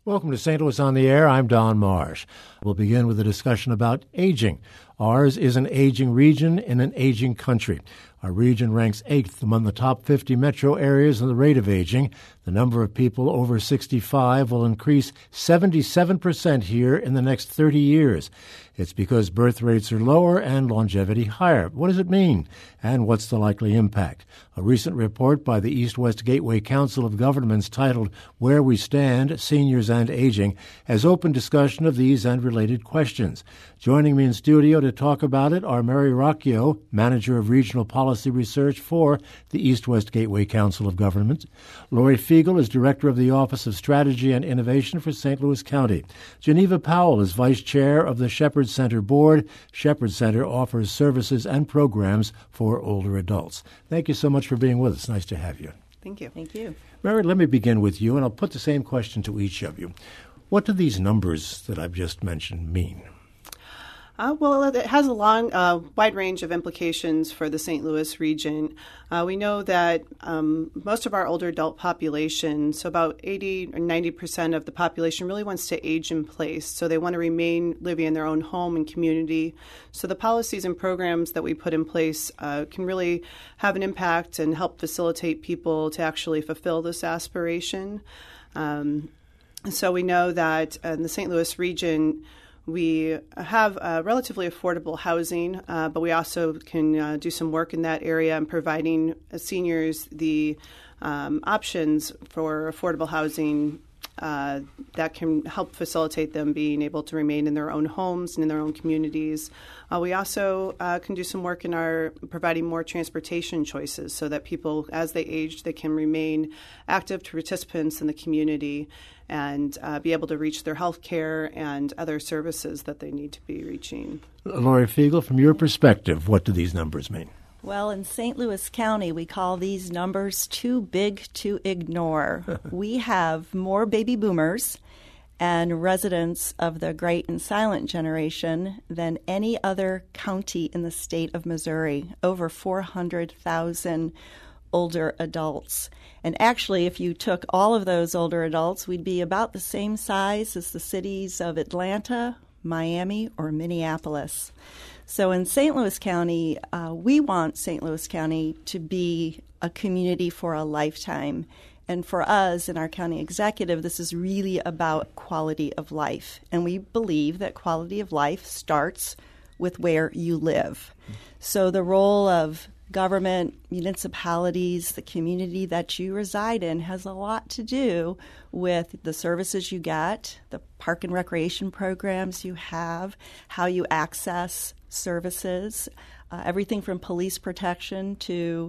Welcome to St. Louis on the Air. I'm Don Marsh. We'll begin with a discussion about aging. Ours is an aging region in an aging country. Our region ranks 8th among the top 50 metro areas in the rate of aging. The number of people over 65 will increase 77% here in the next 30 years. It's because birth rates are lower and longevity higher. What does it mean? And what's the likely impact? A recent report by the East-West Gateway Council of Governments titled Where We Stand, Seniors and Aging has opened discussion of these and related questions. Joining me in studio to talk about it are Mary Rocchio, Manager of Regional Policy Research for the East-West Gateway Council of Governments. Lori Fiegel is Director of the Office of Strategy and Innovation for St. Louis County. Geneva Powell is Vice Chair of the Shepherd Center Board. Shepherd Center offers services and programs for older adults. Thank you so much for being with us. Nice to have you. Thank you. Thank you. Mary, let me begin with you, and I'll put the same question to each of you. What do these numbers that I've just mentioned mean? Well, it has a wide range of implications for the St. Louis region. We know that most of our older adult population, so about 80 or 90% of the population, really wants to age in place. So they want to remain living in their own home and community. So the policies and programs that we put in place can really have an impact and help facilitate people to actually fulfill this aspiration. So we know that in the St. Louis region, we have relatively affordable housing, but we also can do some work in that area in providing seniors the options for affordable housing that can help facilitate them being able to remain in their own homes and in their own communities. We also can do some work in our providing more transportation choices so that people, as they age, they can remain active participants in the community and be able to reach their health care and other services that they need to be reaching. Lori Fiegel, from your perspective, what do these numbers mean? Well, in St. Louis County, we call these numbers too big to ignore. We have more baby boomers and residents of the great and silent generation than any other county in the state of Missouri, over 400,000 older adults. And actually, if you took all of those older adults, we'd be about the same size as the cities of Atlanta, Miami, or Minneapolis. So in St. Louis County, we want St. Louis County to be a community for a lifetime. And for us in our county executive, this is really about quality of life. And we believe that quality of life starts with where you live. So the role of government, municipalities, the community that you reside in has a lot to do with the services you get, the park and recreation programs you have, how you access services, everything from police protection to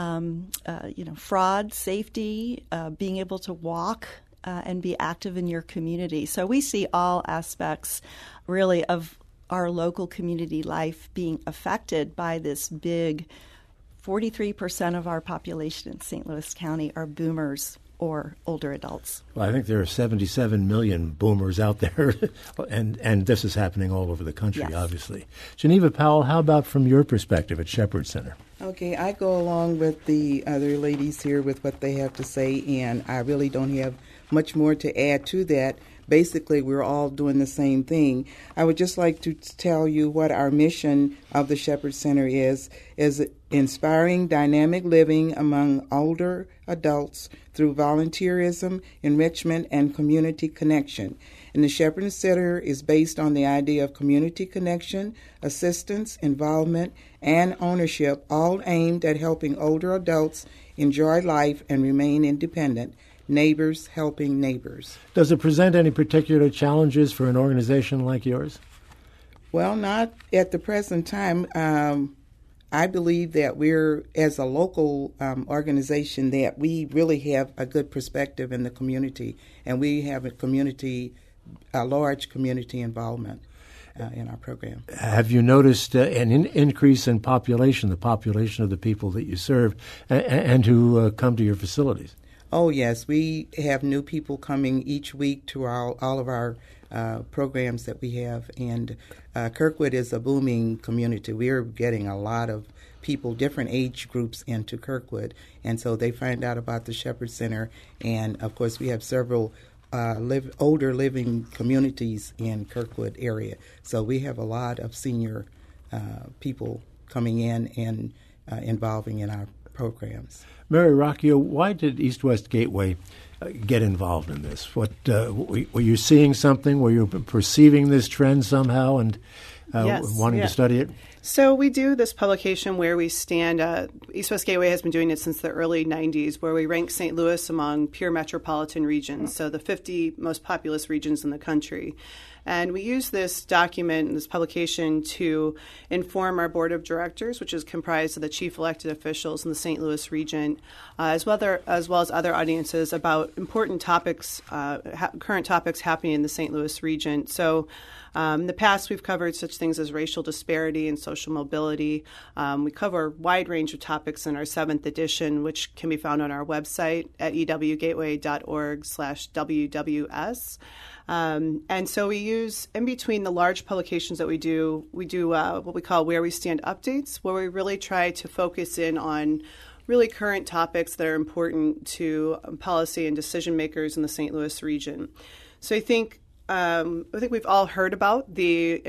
fraud, safety, being able to walk and be active in your community. So we see all aspects really of our local community life being affected by this big 43% of our population in St. Louis County are boomers or older adults. Well, I think there are 77 million boomers out there, and this is happening all over the country, yes. Obviously. Geneva Powell, how about from your perspective at Shepherd Center? Okay, I go along with the other ladies here with what they have to say, and I really don't have much more to add to that. Basically, we're all doing the same thing. I would just like to tell you what our mission of the Shepherd Center is inspiring dynamic living among older adults through volunteerism, enrichment, and community connection. And the Shepherd Center is based on the idea of community connection, assistance, involvement, and ownership, all aimed at helping older adults enjoy life and remain independent. Neighbors helping neighbors. Does it present any particular challenges for an organization like yours? Well, not at the present time. I believe that we're, as a local organization, that we really have a good perspective in the community, and we have a large community involvement in our program. Have you noticed an increase in population, the population of the people that you serve and who come to your facilities? Oh, yes. We have new people coming each week to all of our programs that we have. And Kirkwood is a booming community. We're getting a lot of people, different age groups, into Kirkwood. And so they find out about the Shepherd Center. And, of course, we have several older living communities in Kirkwood area. So we have a lot of senior people coming in and involving in our programs. Mary Rocchio, why did East West Gateway get involved in this? What were you seeing something? Were you perceiving this trend somehow and wanting to study it? So we do this publication Where We Stand. East West Gateway has been doing it since the early 90s, where we rank St. Louis among pure metropolitan regions, so the 50 most populous regions in the country. And we use this document, this publication, to inform our board of directors, which is comprised of the chief elected officials in the St. Louis region, as well as other audiences, about important topics, current topics happening in the St. Louis region. So in the past, we've covered such things as racial disparity and social mobility. We cover a wide range of topics in our 7th edition, which can be found on our website at ewgateway.org/WWS. And so we use, in between the large publications that we do what we call Where We Stand updates, where we really try to focus in on really current topics that are important to policy and decision makers in the St. Louis region. So I think we've all heard about the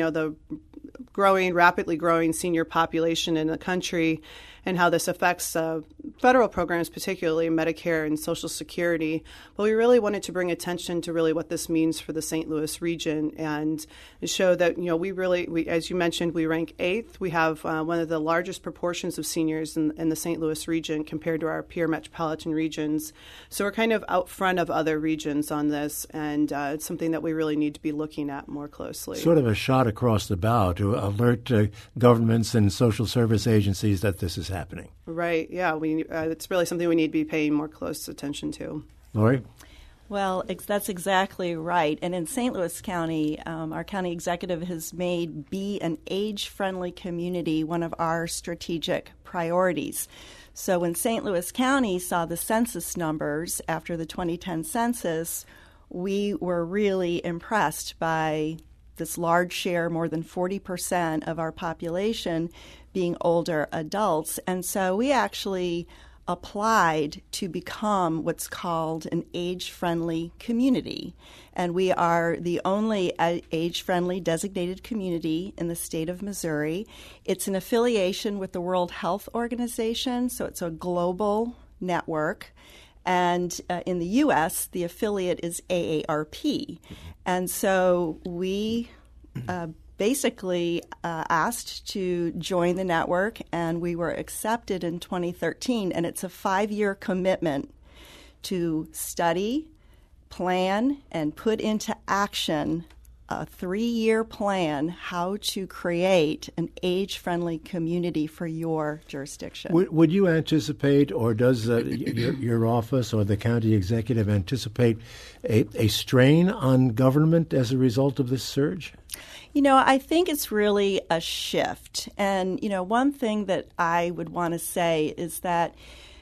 rapidly growing senior population in the country and how this affects federal programs, particularly Medicare and Social Security. But we really wanted to bring attention to really what this means for the St. Louis region and show that, we as you mentioned, we rank 8th. We have one of the largest proportions of seniors in the St. Louis region compared to our peer metropolitan regions. So we're kind of out front of other regions on this, and it's something that we really need to be looking at more closely. Sort of a shot across the bow to alert governments and social service agencies that this is happening. Right, yeah. It's really something we need to be paying more close attention to. Lori? Well, that's exactly right. And in St. Louis County, our county executive has made Be an Age-Friendly Community one of our strategic priorities. So when St. Louis County saw the census numbers after the 2010 census, we were really impressed by this large share, more than 40% of our population being older adults. And so we actually applied to become what's called an age-friendly community. And we are the only age-friendly designated community in the state of Missouri. It's an affiliation with the World Health Organization, so it's a global network. And in the U.S., the affiliate is AARP. And so we basically asked to join the network, and we were accepted in 2013. And it's a 5-year commitment to study, plan, and put into action a 3-year plan how to create an age-friendly community for your jurisdiction. Would you anticipate, or does your office or the county executive anticipate a strain on government as a result of this surge? I think it's really a shift. And, one thing that I would want to say is that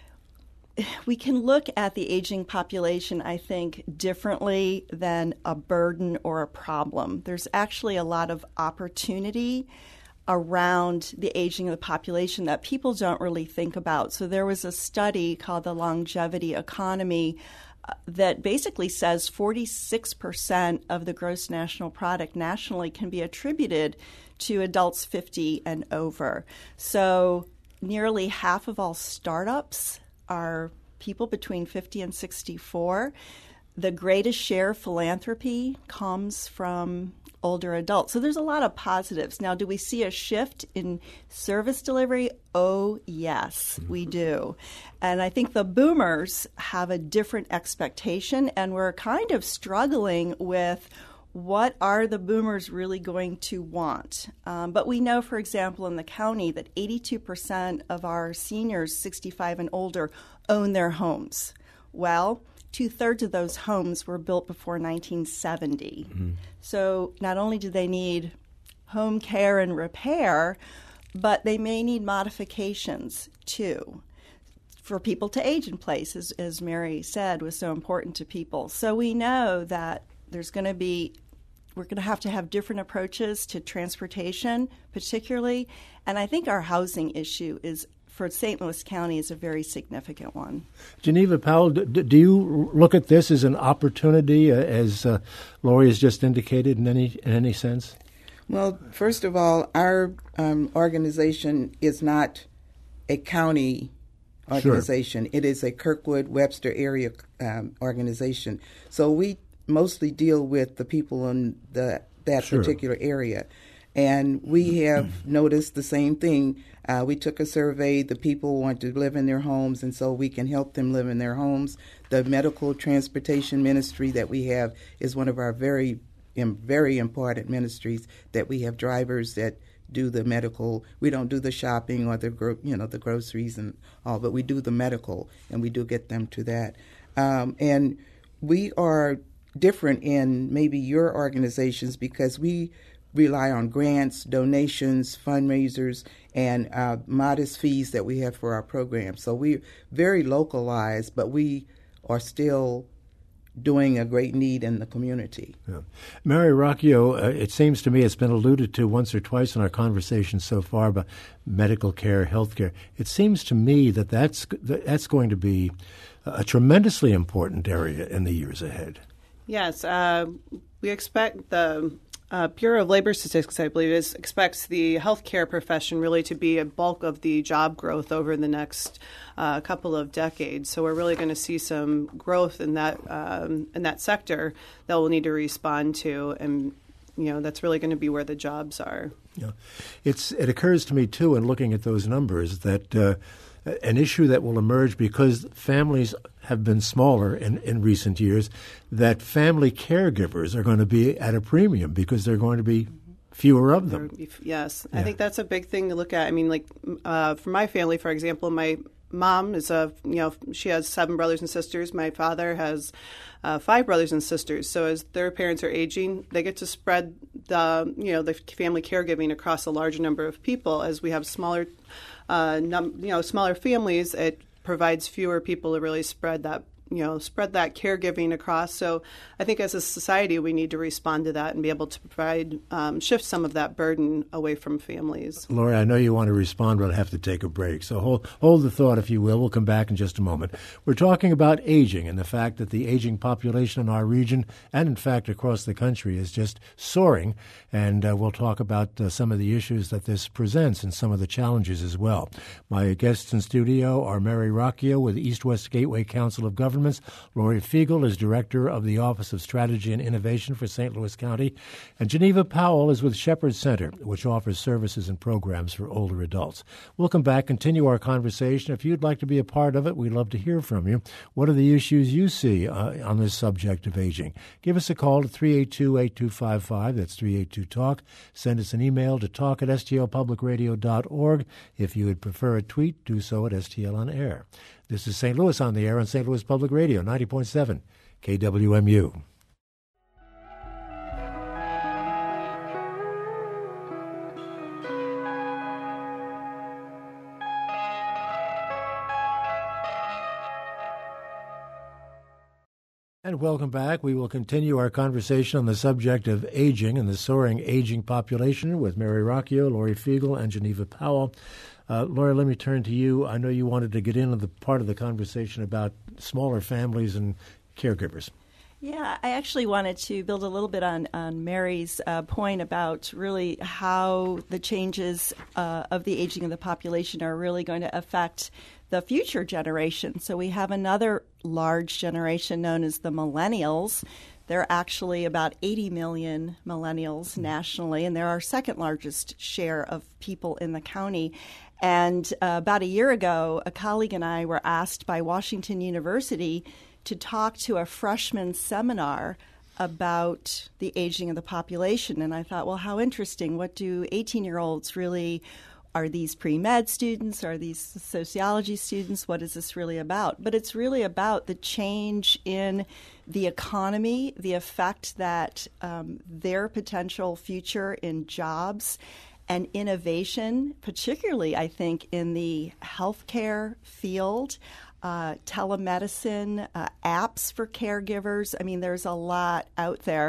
we can look at the aging population, I think, differently than a burden or a problem. There's actually a lot of opportunity around the aging of the population that people don't really think about. So there was a study called the Longevity Economy that basically says 46% of the gross national product nationally can be attributed to adults 50 and over. So nearly half of all startups are people between 50 and 64. The greatest share of philanthropy comes from older adults. So there's a lot of positives. Now, do we see a shift in service delivery? Oh, yes, we do. And I think the boomers have a different expectation, and we're kind of struggling with what are the boomers really going to want? But we know, for example, in the county that 82% of our seniors 65 and older own their homes. Well, 2/3 of those homes were built before 1970. Mm-hmm. So not only do they need home care and repair, but they may need modifications too for people to age in place, as Mary said, was so important to people. So we know that we're going to have different approaches to transportation, particularly, and I think our housing issue is for St. Louis County is a very significant one. Geneva Powell, do you look at this as an opportunity, as Lori has just indicated, in any sense? Well, first of all, our organization is not a county organization. Sure. It is a Kirkwood-Webster area organization. So we mostly deal with the people in that sure. particular area. And we have noticed the same thing. We took a survey. The people want to live in their homes, and so we can help them live in their homes. The medical transportation ministry that we have is one of our very important ministries, that we have drivers that do the medical. We don't do the shopping or the groceries and all, but we do the medical, and we do get them to that. And we are different in maybe your organizations because we rely on grants, donations, fundraisers, and modest fees that we have for our program. So we're very localized, but we are still doing a great need in the community. Yeah. Mary Rocchio, it seems to me it's been alluded to once or twice in our conversation so far about medical care, health care. It seems to me that that's going to be a tremendously important area in the years ahead. Yes, we expect the Bureau of Labor Statistics, I believe, expects the healthcare profession really to be a bulk of the job growth over the next couple of decades. So we're really going to see some growth in that sector that we'll need to respond to, and that's really going to be where the jobs are. Yeah, it occurs to me too, in looking at those numbers, that an issue that will emerge because families have been smaller in recent years, that family caregivers are going to be at a premium because there are going to be fewer of them. Yes. Yeah. I think that's a big thing to look at. I mean, for my family, for example, my mom is she has 7 brothers and sisters. My father has 5 brothers and sisters. So as their parents are aging, they get to spread the family caregiving across a larger number of people. As we have smaller families, it provides fewer people to really spread that caregiving across. So I think as a society, we need to respond to that and be able to provide, shift some of that burden away from families. Lori, I know you want to respond, but I have to take a break. So hold the thought, if you will. We'll come back in just a moment. We're talking about aging and the fact that the aging population in our region and, in fact, across the country is just soaring. And we'll talk about some of the issues that this presents and some of the challenges as well. My guests in studio are Mary Rocchio with East West Gateway Council of Governments. Lori Fiegel is Director of the Office of Strategy and Innovation for St. Louis County. And Geneva Powell is with Shepherd Center, which offers services and programs for older adults. We'll come back, continue our conversation. If you'd like to be a part of it, we'd love to hear from you. What are the issues you see on this subject of aging? Give us a call at 382-8255. That's 382-TALK. Send us an email to talk@stlpublicradio.org. If you would prefer a tweet, do so at STL On Air. This is St. Louis on the Air on St. Louis Public Radio, 90.7 KWMU. And welcome back. We will continue our conversation on the subject of aging and the soaring aging population with Mary Rocchio, Lori Fiegel, and Geneva Powell. Lori, let me turn to you. I know you wanted to get into the part of the conversation about smaller families and caregivers. Yeah, I actually wanted to build a little bit on Mary's point about really how the changes of the aging of the population are really going to affect the future generation. So we have another large generation known as the millennials. There are actually about 80 million millennials nationally, and they're our second largest share of people in the county. And about a year ago, a colleague and I were asked by Washington University to talk to a freshman seminar about the aging of the population. And I thought, well, how interesting. What do 18-year-olds really, are these pre-med students? Are these sociology students? What is this really about? But it's really about the change in the economy, the effect that their potential future in jobs and innovation, particularly, I think, in the healthcare field, telemedicine, apps for caregivers. I mean, there's a lot out there.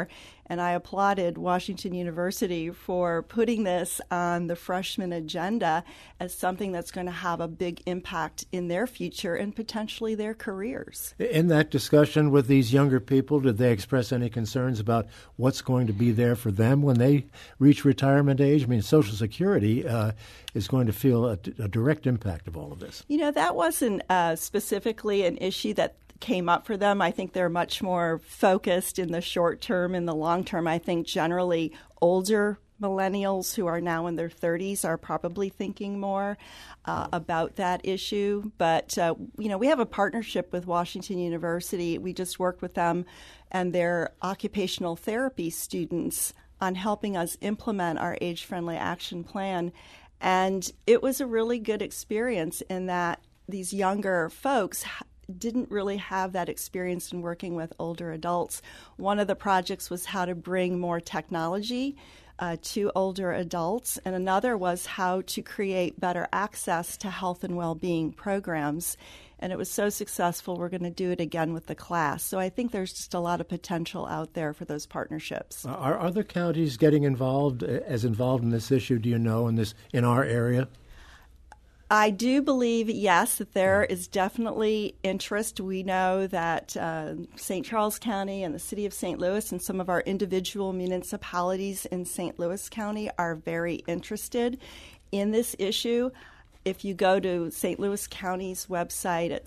And I applauded Washington University for putting this on the freshman agenda as something that's going to have a big impact in their future and potentially their careers. In that discussion with these younger people, did they express any concerns about what's going to be there for them when they reach retirement age? I mean, Social Security is going to feel a direct impact of all of this. You know, that wasn't specifically an issue that came up for them. I think they're much more focused in the short term. In the long term, I think generally older millennials who are now in their 30s are probably thinking more about that issue. But, we have a partnership with Washington University. We just worked with them and their occupational therapy students on helping us implement our age-friendly action plan. And it was a really good experience in that these younger folks didn't really have that experience in working with older adults. One of the projects was how to bring more technology to older adults, and another was how to create better access to health and well-being programs. And it was so successful, we're going to do it again with the class. So I think there's just a lot of potential out there for those partnerships. Are other counties getting involved in this issue, do you know, in our area? I do believe, yes, that there is definitely interest. We know that St. Charles County and the city of St. Louis and some of our individual municipalities in St. Louis County are very interested in this issue. If you go to St. Louis County's website at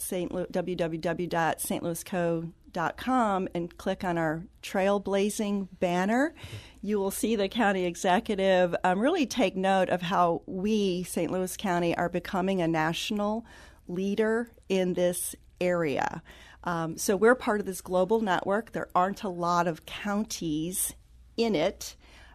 www.stlouisco.com and click on our Trailblazing banner, you will see the county executive really take note of how we, St. Louis County, are becoming a national leader in this area. So we're part of this global network. There aren't a lot of counties in it.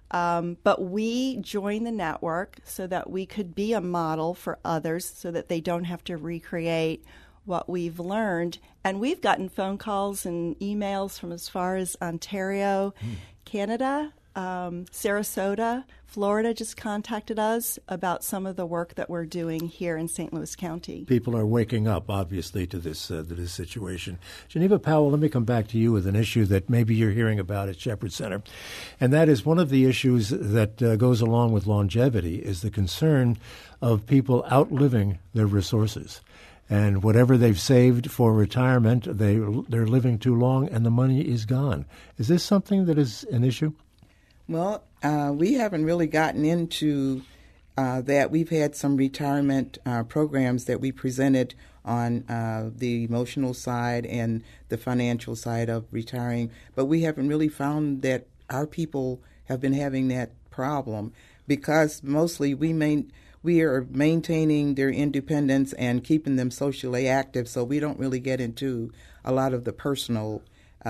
But we joined the network so that we could be a model for others so that they don't have to recreate what we've learned. And we've gotten phone calls and emails from as far as Ontario, Canada, Sarasota, Florida just contacted us about some of the work that we're doing here in St. Louis County. People are waking up, obviously, to this situation. Geneva Powell, let me come back to you with an issue that maybe you're hearing about at Shepherd Center, and that is one of the issues that goes along with longevity is the concern of people outliving their resources. And whatever they've saved for retirement, they're living too long and the money is gone. Is this something that is an issue? Well, we haven't really gotten into that. We've had some retirement programs that we presented on the emotional side and the financial side of retiring, but we haven't really found that our people have been having that problem because mostly we are maintaining their independence and keeping them socially active, so we don't really get into a lot of the personal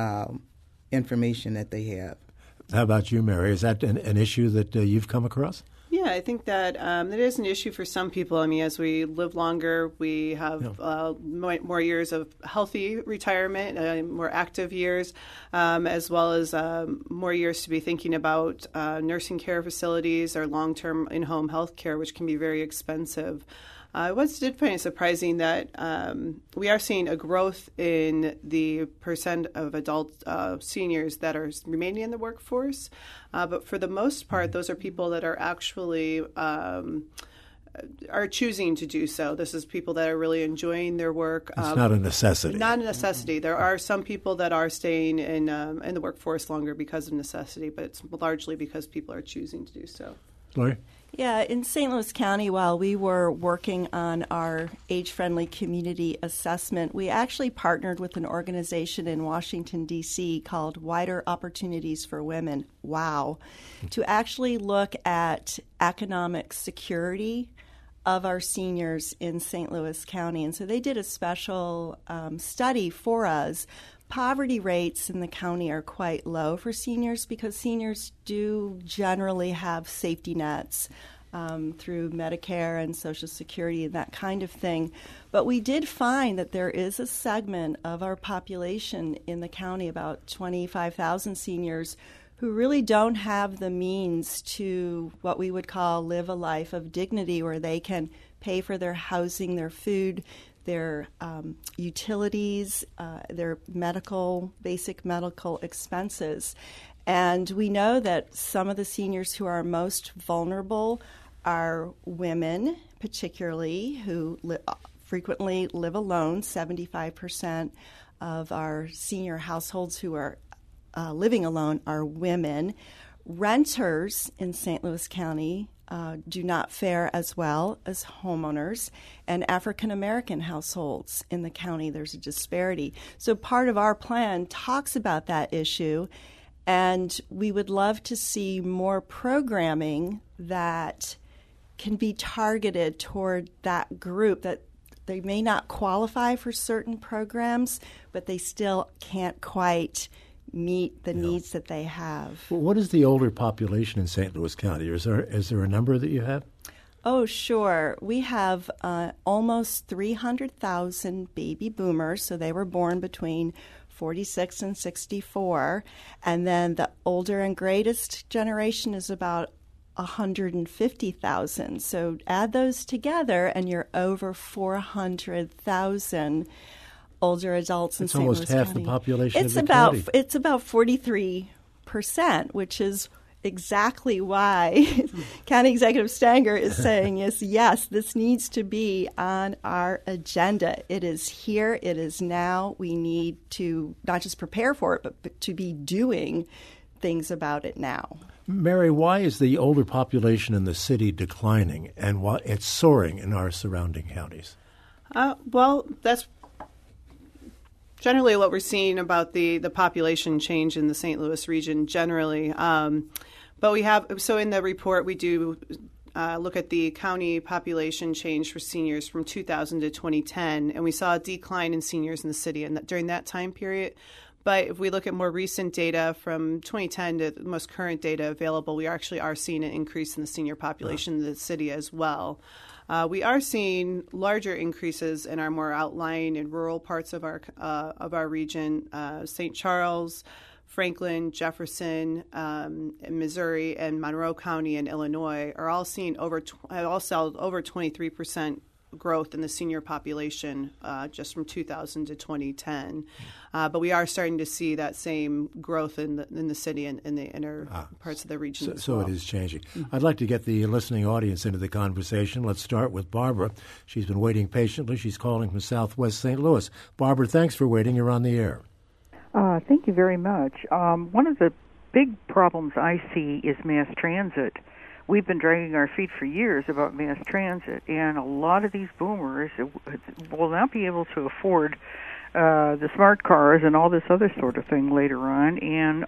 information that they have. How about you, Mary? Is that an issue that you've come across? Yeah, I think that it is an issue for some people. I mean, as we live longer, we have more years of healthy retirement, more active years, as well as more years to be thinking about nursing care facilities or long-term in-home health care, which can be very expensive. I did find it surprising that we are seeing a growth in the percent of adult seniors that are remaining in the workforce. But for the most part, those are people that are actually are choosing to do so. This is people that are really enjoying their work. It's not a necessity. Not a necessity. There are some people that are staying in the workforce longer because of necessity, but it's largely because people are choosing to do so. Lori? Yeah, in St. Louis County, while we were working on our age-friendly community assessment, we actually partnered with an organization in Washington, D.C. called Wider Opportunities for Women, WOW, to actually look at economic security of our seniors in St. Louis County. And so they did a special study for us. Poverty rates in the county are quite low for seniors because seniors do generally have safety nets through Medicare and Social Security and that kind of thing. But we did find that there is a segment of our population in the county, about 25,000 seniors, who really don't have the means to what we would call live a life of dignity, where they can pay for their housing, their food, their utilities, their basic medical expenses. And we know that some of the seniors who are most vulnerable are women, particularly, who frequently live alone. 75% of our senior households who are living alone are women. Renters in St. Louis County do not fare as well as homeowners, and African American households in the county, there's a disparity. So part of our plan talks about that issue, and we would love to see more programming that can be targeted toward that group, that they may not qualify for certain programs, but they still can't quite meet the needs that they have. Well, what is the older population in St. Louis County? Is there a number that you have? Oh, sure. We have almost 300,000 baby boomers, so they were born between 46 and 64. And then the older and greatest generation is about 150,000. So add those together, and you're over 400,000 older adults in St. Louis County. It's almost half the population of the county. It's about 43%, which is exactly why County Executive Stanger is saying yes, this needs to be on our agenda. It is here. It is now. We need to not just prepare for it, but to be doing things about it now. Mary, why is the older population in the city declining, and why it's soaring in our surrounding counties? Well, that's generally what we're seeing about the population change in the St. Louis region generally. But we have, so in the report, we do look at the county population change for seniors from 2000 to 2010, and we saw a decline in seniors in the city during that time period. But if we look at more recent data from 2010 to the most current data available, we actually are seeing an increase in the senior population in the city as well. We are seeing larger increases in our more outlying and rural parts of our region. St. Charles, Franklin, Jefferson, Missouri, and Monroe County in Illinois are all seeing over 23% growth in the senior population just from 2000 to 2010. But we are starting to see that same growth in the city and in the inner parts of the region So it is changing. Mm-hmm. I'd like to get the listening audience into the conversation. Let's start with Barbara. She's been waiting patiently. She's calling from Southwest St. Louis. Barbara, thanks for waiting. You're on the air. Thank you very much. One of the big problems I see is mass transit. We've been dragging our feet for years about mass transit, and a lot of these boomers will not be able to afford the smart cars and all this other sort of thing later on. And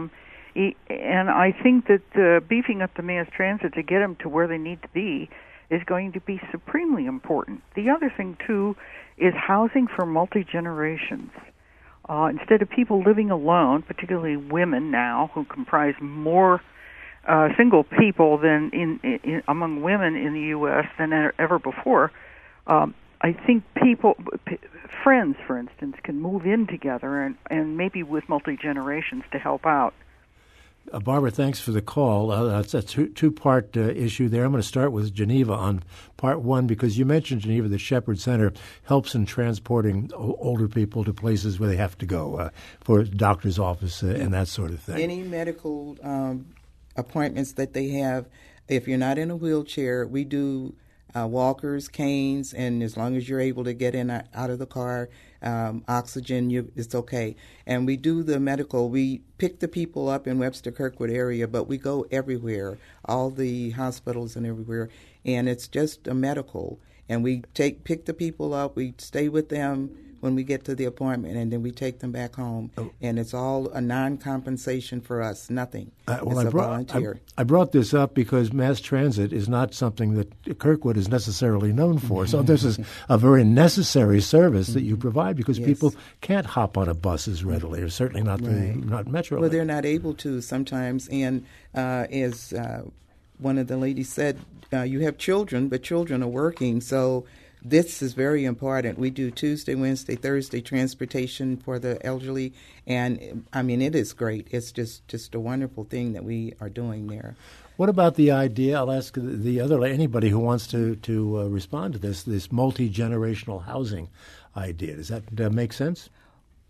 I think that beefing up the mass transit to get them to where they need to be is going to be supremely important. The other thing, too, is housing for multi-generations. Instead of people living alone, particularly women now, who comprise more single people than among women in the U.S. than ever before, I think friends, for instance, can move in together and maybe with multi-generations to help out. Barbara, thanks for the call. That's a two-part issue there. I'm going to start with Geneva on part one, because you mentioned, Geneva, the Shepherd Center helps in transporting older people to places where they have to go for doctor's office and that sort of thing. Any medical appointments that they have, if you're not in a wheelchair, we do walkers, canes, and as long as you're able to get in out of the car, oxygen, it's okay. And we do the medical. We pick the people up in Webster Kirkwood area, but we go everywhere, all the hospitals and everywhere, and it's just a medical. And we pick the people up, we stay with them when we get to the appointment, and then we take them back home. And it's all a non-compensation for us, nothing. It's a volunteer. I brought this up because mass transit is not something that Kirkwood is necessarily known for. So this is a very necessary service that you provide, because people can't hop on a bus as readily, or certainly not Metro. Well, they're not able to sometimes. And as one of the ladies said, you have children, but children are working, so this is very important. We do Tuesday, Wednesday, Thursday transportation for the elderly, and I mean, it is great. It's just a wonderful thing that we are doing there. What about the idea? I'll ask anybody who wants to respond to this multi-generational housing idea. Does that make sense?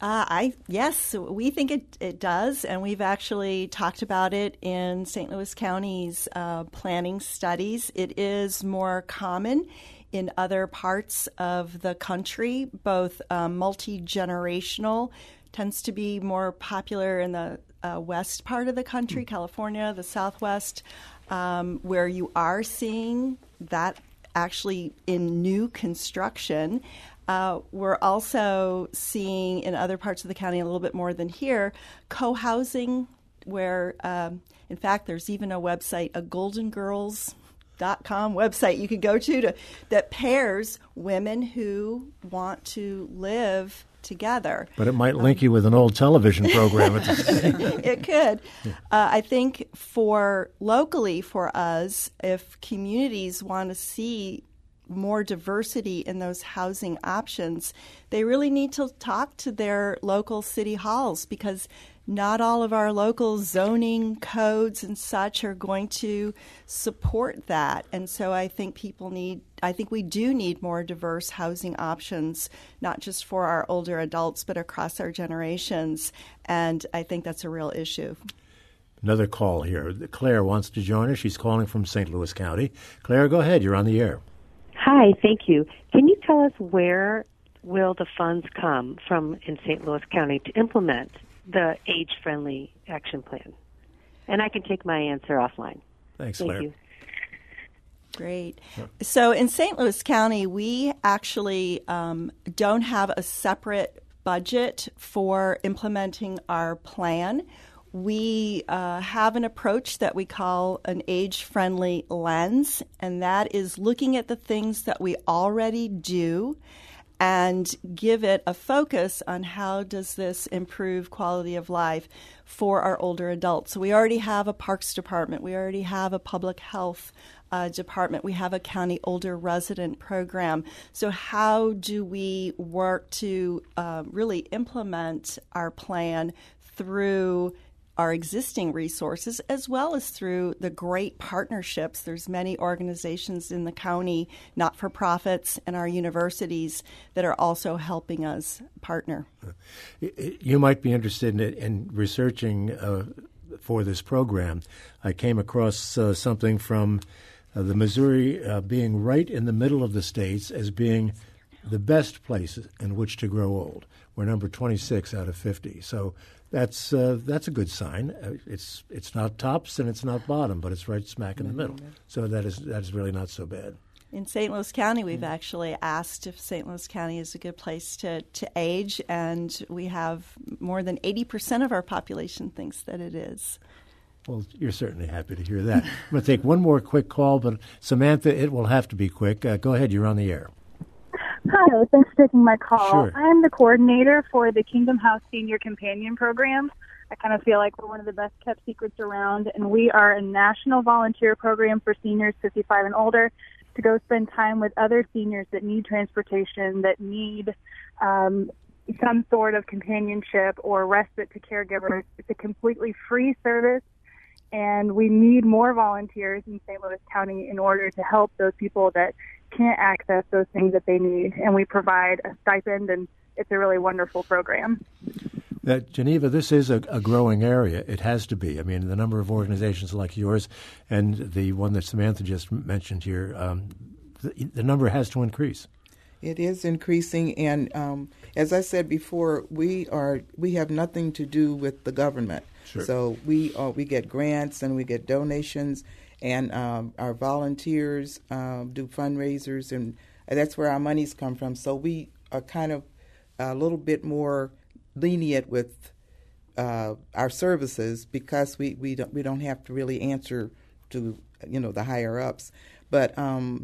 Yes, we think it does, and we've actually talked about it in St. Louis County's planning studies. It is more common in other parts of the country, both multi-generational, tends to be more popular in the west part of the country, California, the Southwest, where you are seeing that actually in new construction. We're also seeing in other parts of the county a little bit more than here, co-housing, where, in fact, there's even a website, a goldengirls.com website you can go to that pairs women who want to live together. But it might link you with an old television program. It could. I think locally for us, if communities want to see more diversity in those housing options, they really need to talk to their local city halls, because not all of our local zoning codes and such are going to support that. And so I think we do need more diverse housing options, not just for our older adults, but across our generations. And I think that's a real issue. Another call here. Claire wants to join us. She's calling from St. Louis County. Claire, go ahead. You're on the air. Hi, thank you. Can you tell us where will the funds come from in St. Louis County to implement the age-friendly action plan? And I can take my answer offline. Thanks, Claire. Thank you. Great. So in St. Louis County, we actually don't have a separate budget for implementing our plan. We have an approach that we call an age-friendly lens, and that is looking at the things that we already do and give it a focus on how does this improve quality of life for our older adults. So we already have a parks department. We already have a public health department. We have a county older resident program. So how do we work to really implement our plan through our existing resources, as well as through the great partnerships? There's many organizations in the county, not-for-profits, and our universities that are also helping us partner. You might be interested in researching for this program. I came across something from the Missouri being right in the middle of the states as being the best places in which to grow old. We're number 26 out of 50. So that's a good sign. It's not tops and it's not bottom, but it's right smack in the middle. So that is really not so bad. In St. Louis County, we've actually asked if St. Louis County is a good place to age, and we have more than 80% of our population thinks that it is. Well, you're certainly happy to hear that. I'm going to take one more quick call, but Samantha, it will have to be quick. Go ahead. You're on the air. Hi, thanks for taking my call. Sure. I'm the coordinator for the Kingdom House Senior Companion Program. I kind of feel like we're one of the best kept secrets around, and we are a national volunteer program for seniors 55 and older to go spend time with other seniors that need transportation, that need some sort of companionship or respite to caregivers. It's a completely free service, and we need more volunteers in St. Louis County in order to help those people that can't access those things that they need. And we provide a stipend, and it's a really wonderful program. Geneva, this is a growing area. It has to be. I mean, the number of organizations like yours and the one that Samantha just mentioned here, the number has to increase. It is increasing, and as I said before, we have nothing to do with the government. Sure. So we get grants and we get donations, and our volunteers do fundraisers, and that's where our monies come from. So we are kind of a little bit more lenient with our services because we don't have to really answer to the higher ups, but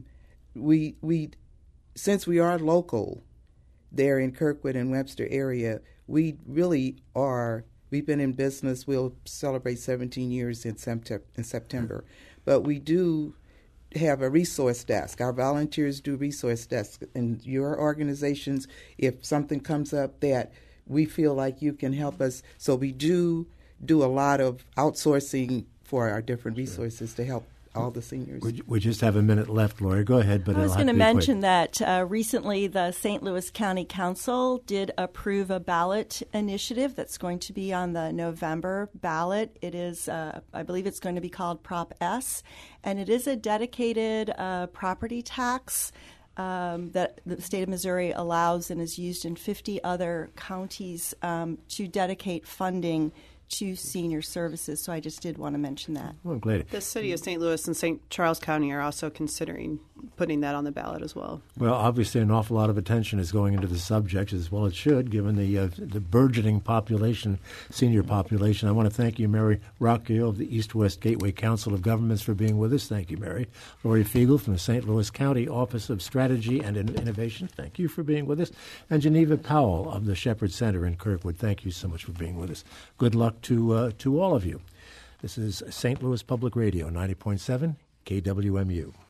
we since we are local there in Kirkwood and Webster area, we really are. We've been in business. We'll celebrate 17 years in September. But we do have a resource desk. Our volunteers do resource desks. In your organizations, if something comes up that we feel like you can help us. So we do a lot of outsourcing for our different resources to help all the seniors. We just have a minute left, Lori. Go ahead, but I was going to mention that recently the St. Louis County Council did approve a ballot initiative that's going to be on the November ballot. It is, I believe it's going to be called Prop S, and it is a dedicated property tax that the state of Missouri allows and is used in 50 other counties to dedicate funding to senior services. So I just did want to mention that. Oh, I'm glad. The city of St. Louis and St. Charles County are also considering putting that on the ballot as well. Well, obviously, an awful lot of attention is going into the subject, as well it should, given the burgeoning population, senior population. I want to thank you, Mary Rockgill of the East-West Gateway Council of Governments, for being with us. Thank you, Mary. Lori Fiegel from the St. Louis County Office of Strategy and Innovation. Thank you for being with us. And Geneva Powell of the Shepherd Center in Kirkwood. Thank you so much for being with us. Good luck to all of you. This is St. Louis Public Radio, 90.7 KWMU.